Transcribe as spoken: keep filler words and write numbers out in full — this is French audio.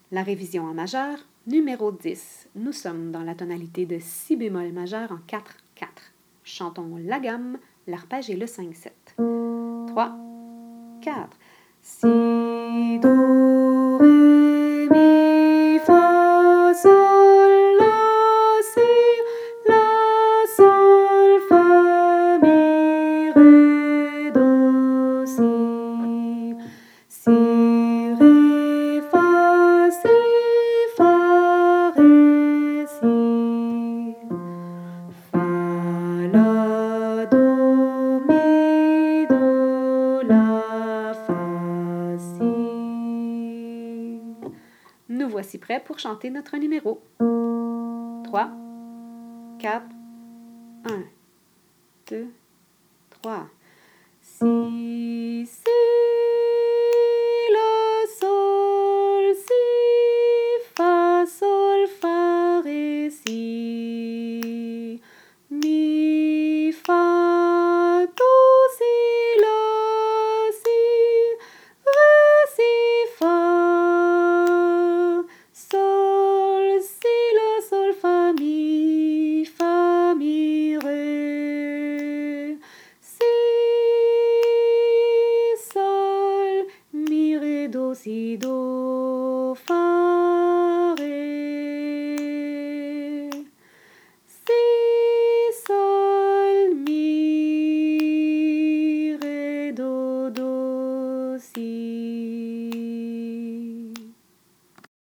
La révision en majeur, numéro dix. Nous sommes dans la tonalité de si bémol majeur en quatre quatre. Chantons la gamme, l'arpège et le cinq sept. trois, quatre. Si, do, ré, mi, fa, sol, la, si, la, sol, fa, mi, ré, do, si. Si, ré, fa, si, fa, ré, si. Fa, la, do, mi, do, la, fa, si. Nous voici prêts pour chanter notre numéro. trois, quatre, un, deux, trois. Si, si.